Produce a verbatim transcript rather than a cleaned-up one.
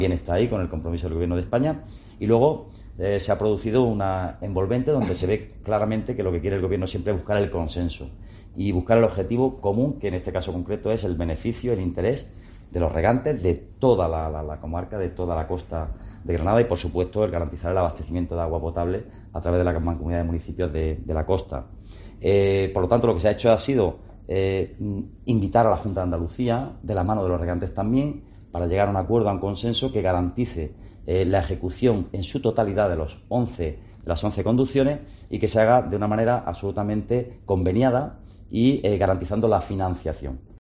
Bien, está ahí con el compromiso del Gobierno de España. Y luego eh, se ha producido una envolvente donde se ve claramente que lo que quiere el Gobierno siempre es buscar el consenso y buscar el objetivo común, que en este caso concreto es el beneficio, el interés de los regantes de toda la, la, la comarca, de toda la costa de Granada y, por supuesto, el garantizar el abastecimiento de agua potable a través de la mancomunidad de municipios de, de la costa. Eh, por lo tanto, lo que se ha hecho ha sido eh, invitar a la Junta de Andalucía, de la mano de los regantes también, para llegar a un acuerdo, a un consenso que garantice eh, la ejecución en su totalidad de, los once, de las once conducciones y que se haga de una manera absolutamente conveniada y eh, garantizando la financiación.